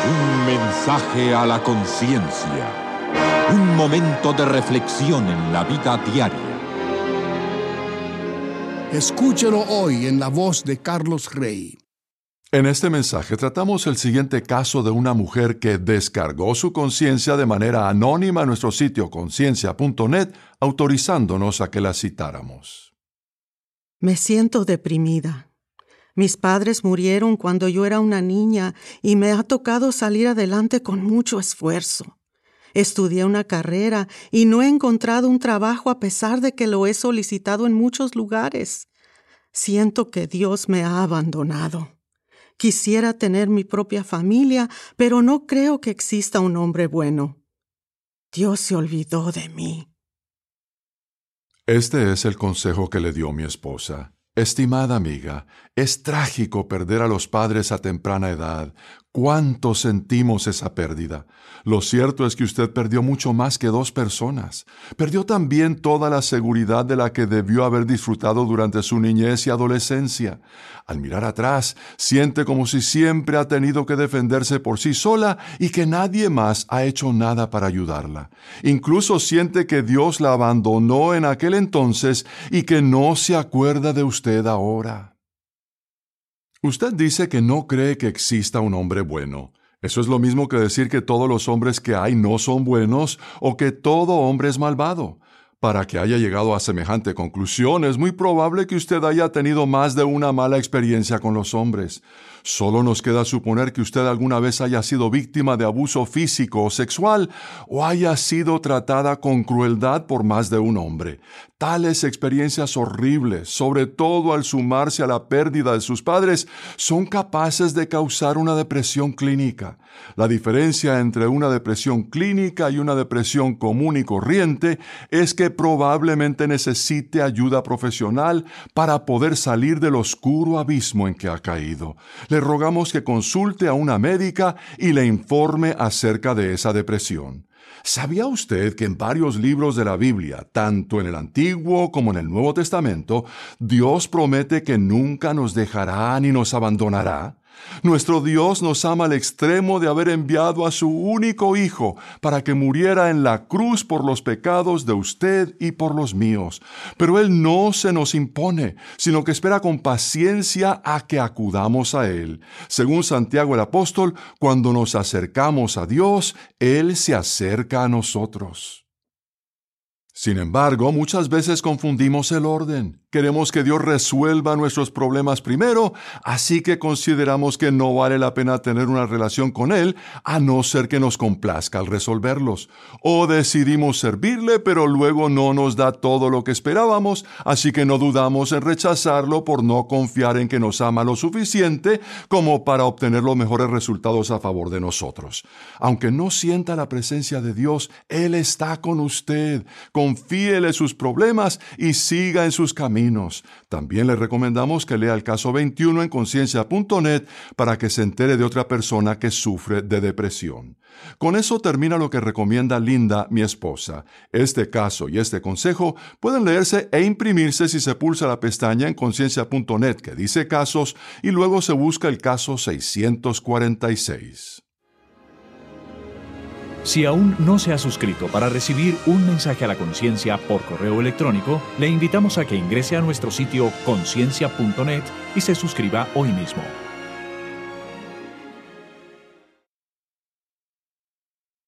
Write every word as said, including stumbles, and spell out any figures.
Un mensaje a la conciencia. Un momento de reflexión en la vida diaria. Escúchelo hoy en la voz de Carlos Rey. En este mensaje tratamos el siguiente caso de una mujer que descargó su conciencia de manera anónima en nuestro sitio conciencia punto net, autorizándonos a que la citáramos. Me siento deprimida. Mis padres murieron cuando yo era una niña y me ha tocado salir adelante con mucho esfuerzo. Estudié una carrera y no he encontrado un trabajo a pesar de que lo he solicitado en muchos lugares. Siento que Dios me ha abandonado. Quisiera tener mi propia familia, pero no creo que exista un hombre bueno. Dios se olvidó de mí. Este es el consejo que le dio mi esposa. Estimada amiga, es trágico perder a los padres a temprana edad. ¿Cuánto sentimos esa pérdida? Lo cierto es que usted perdió mucho más que dos personas. Perdió también toda la seguridad de la que debió haber disfrutado durante su niñez y adolescencia. Al mirar atrás, siente como si siempre ha tenido que defenderse por sí sola y que nadie más ha hecho nada para ayudarla. Incluso siente que Dios la abandonó en aquel entonces y que no se acuerda de usted ahora. Usted dice que no cree que exista un hombre bueno. Eso es lo mismo que decir que todos los hombres que hay no son buenos o que todo hombre es malvado. Para que haya llegado a semejante conclusión, es muy probable que usted haya tenido más de una mala experiencia con los hombres. Solo nos queda suponer que usted alguna vez haya sido víctima de abuso físico o sexual o haya sido tratada con crueldad por más de un hombre. Tales experiencias horribles, sobre todo al sumarse a la pérdida de sus padres, son capaces de causar una depresión clínica. La diferencia entre una depresión clínica y una depresión común y corriente es que probablemente necesite ayuda profesional para poder salir del oscuro abismo en que ha caído. Le rogamos que consulte a una médica y le informe acerca de esa depresión. ¿Sabía usted que en varios libros de la Biblia, tanto en el Antiguo como en el Nuevo Testamento, Dios promete que nunca nos dejará ni nos abandonará? Nuestro Dios nos ama al extremo de haber enviado a su único Hijo para que muriera en la cruz por los pecados de usted y por los míos. Pero Él no se nos impone, sino que espera con paciencia a que acudamos a Él. Según Santiago el apóstol, cuando nos acercamos a Dios, Él se acerca a nosotros. Sin embargo, muchas veces confundimos el orden. Queremos que Dios resuelva nuestros problemas primero, así que consideramos que no vale la pena tener una relación con Él, a no ser que nos complazca al resolverlos. O decidimos servirle, pero luego no nos da todo lo que esperábamos, así que no dudamos en rechazarlo por no confiar en que nos ama lo suficiente como para obtener los mejores resultados a favor de nosotros. Aunque no sienta la presencia de Dios, Él está con usted. Confíele sus problemas y siga en sus caminos. También le recomendamos que lea el caso veintiuno en conciencia punto net para que se entere de otra persona que sufre de depresión. Con eso termina lo que recomienda Linda, mi esposa. Este caso y este consejo pueden leerse e imprimirse si se pulsa la pestaña en conciencia punto net que dice casos y luego se busca el caso seiscientos cuarenta y seis. Si aún no se ha suscrito para recibir un mensaje a la conciencia por correo electrónico, le invitamos a que ingrese a nuestro sitio conciencia punto net y se suscriba hoy mismo.